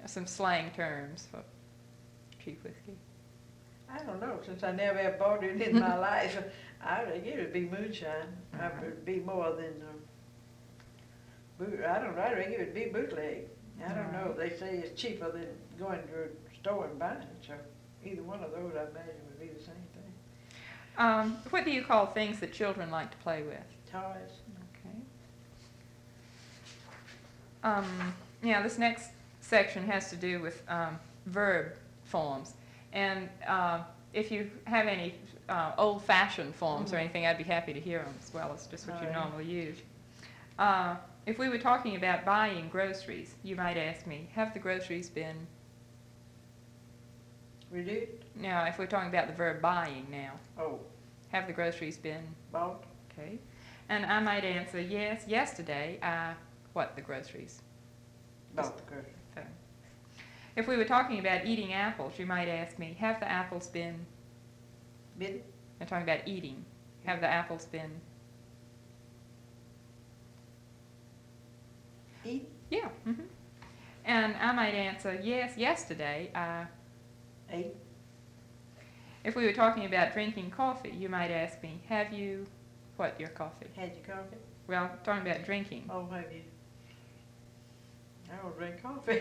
some slang terms for cheap whiskey? I don't know, since I never have bought it in my life. I would guess it would be moonshine. It would be more than, I don't know, I reckon it would be bootleg. I don't know, they say it's cheaper than going to a store and buying it, so either one of those I imagine would be the same thing. What do you call things that children like to play with? Toys. Okay. Yeah, this next section has to do with verb forms. And if you have any old-fashioned forms or anything, I'd be happy to hear them as well as just what you normally use. If we were talking about buying groceries, you might ask me, have the groceries been... Reduced? Now, if we're talking about the verb buying now. Oh. Have the groceries been... Bought? Okay. And I might answer, yes, yesterday I... What, the groceries? Bought the groceries. So, if we were talking about eating apples, you might ask me, have the apples been... Bitten? I'm talking about eating. Have the apples been... Eat? Yeah. Mm-hmm. And I might answer, yes, yesterday I... Ate? If we were talking about drinking coffee, you might ask me, have you... What, your coffee? Had your coffee? Well, talking about drinking. Oh, have you? I don't drink coffee.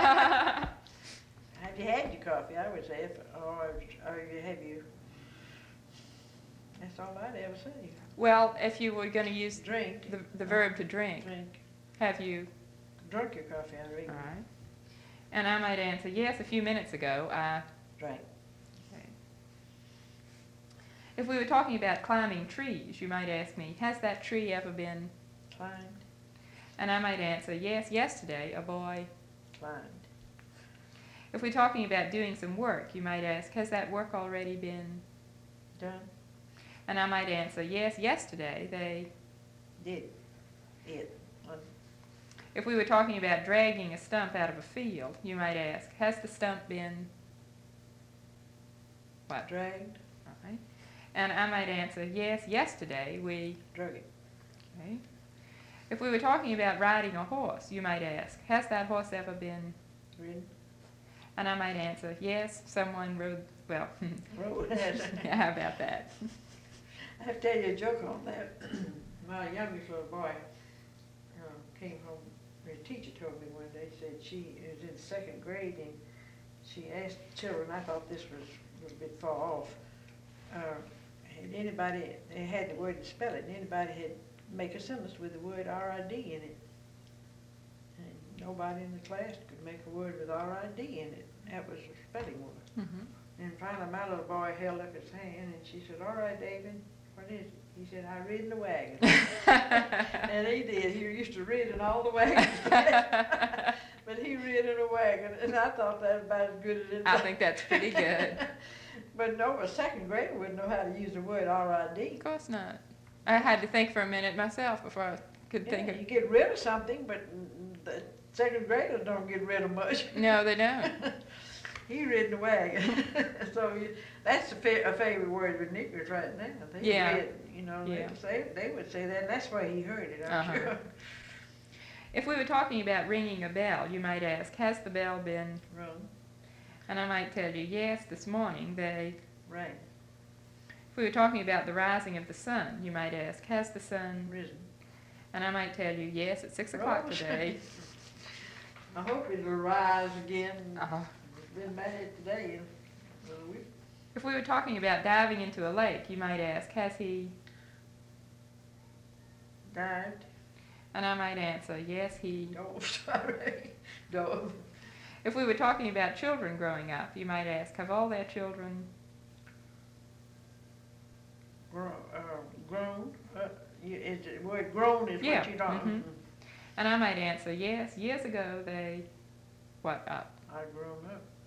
Have you had your coffee? I would say, or have you? That's all I'd ever say. Well, if you were going to use Drink. the verb to drink, have you? Drunk your coffee, I reckon. All right. And I might answer, yes, a few minutes ago I... Drank. Okay. If we were talking about climbing trees, you might ask me, has that tree ever been... Climbed. And I might answer, yes, yesterday a boy... Climbed. If we're talking about doing some work, you might ask, has that work already been... Done. And I might answer, yes, yesterday they... Did. It. If we were talking about dragging a stump out of a field, you might ask, has the stump been... What? Dragged. All right. And I might answer, yes, yesterday we... Drug it. Okay. If we were talking about riding a horse, you might ask, has that horse ever been... Ridden. And I might answer, yes, someone rode... Well, Rode. yeah, how about that? I have to tell you a joke on that. My youngest little boy came home. His teacher told me one day, said she was in second grade, and she asked children, I thought this was a little bit far off, had anybody, they had the word to spell it, and anybody had make a sentence with the word R-I-D in it. And nobody in the class could make a word with R-I-D in it. That was a spelling word. Mm-hmm. And finally my little boy held up his hand, and she said, all right, David, what is it? He said, I rid in the wagon. And he did. He used to rid in all the wagons. But he rid in a wagon, and I thought that was about as good as it. I think that's pretty good. But no, a second grader wouldn't know how to use the word R-I-D. Of course not. I had to think for a minute myself before I could think of... You get rid of something, but the second graders don't get rid of much. No, they don't. He rid in the wagon. So that's a favorite word with Nicholas right now. They read, you know, Yeah. they would say that, and that's why he heard it, I'm sure. If we were talking about ringing a bell, you might ask, has the bell been... Rung. And I might tell you, yes, this morning they... Rang. If we were talking about the rising of the sun, you might ask, has the sun... Risen. And I might tell you, yes, at 6 o'clock today. I hope it'll rise again. Uh-huh. It's been bad today. If we were talking about diving into a lake, you might ask, has he... Dived. And I might answer, yes, he... Oh, sorry. Dove. If we were talking about children growing up, you might ask, have all their children... Grown. The word grown is what you're talking about. And I might answer, yes, years ago they... What up? I grown up.